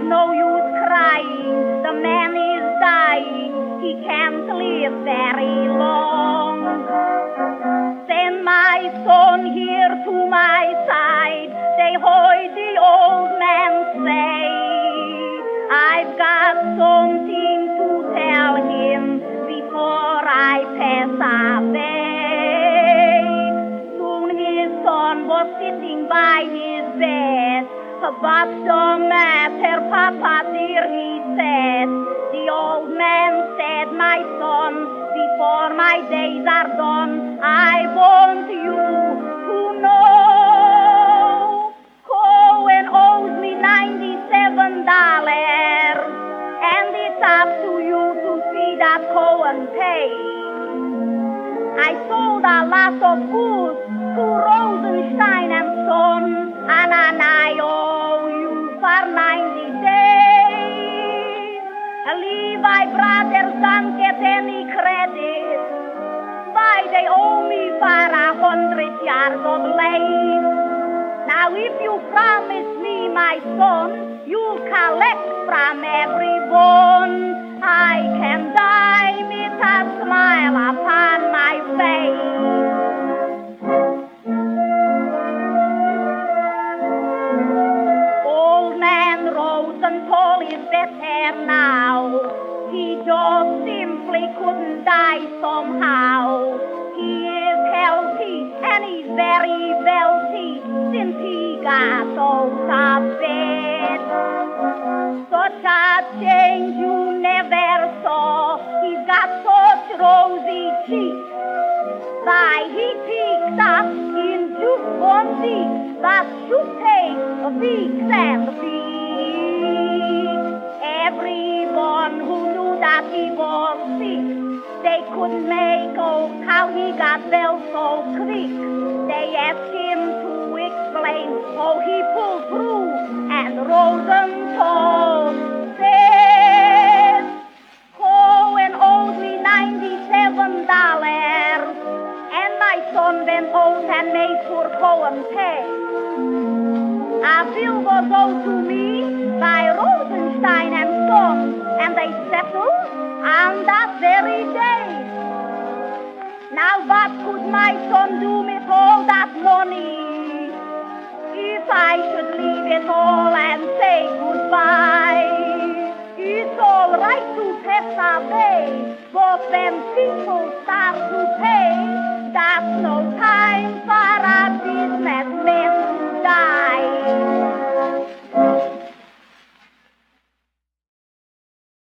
no use crying, the man is dying, he can't live very long. Send my son here to my side, they heard the old man say, I've got something to tell him before I pass away. Soon his son was sitting by his bed. What's the matter, Papa dear, he said. The old man said, my son, before my days are done, I want you to know Cohen owes me $97, and it's up to you to see that Cohen pays. I sold a lot of goods to Rosenstein and Son, and I owe you for 90 days. Levi brothers don't get any credit. Why, they owe me for 100 yards of land. Now if you promise me, my son, you'll collect from everyone, I can die with a smile upon my face. Old man Rosenthal is better now. He just simply couldn't die somehow. He is healthy and he's very wealthy since he got out of bed. Such a change you never saw. He's got such rosy cheeks. Why, he picked up in just one week that should take weeks and weeks. Everyone who knew that he was sick, they couldn't make out how he got well so quick. They asked him to explain how he pulled through, and Rosenthal said, Cohen owes me $97, and my son went out and made poor Cohen pay. A bill was owed to me by Rosenstein and Son, and they settled on that very day. Now what could my son do with all that money? If I should leave it all and say goodbye, it's all right to pass away, but when people start to pay, that's no time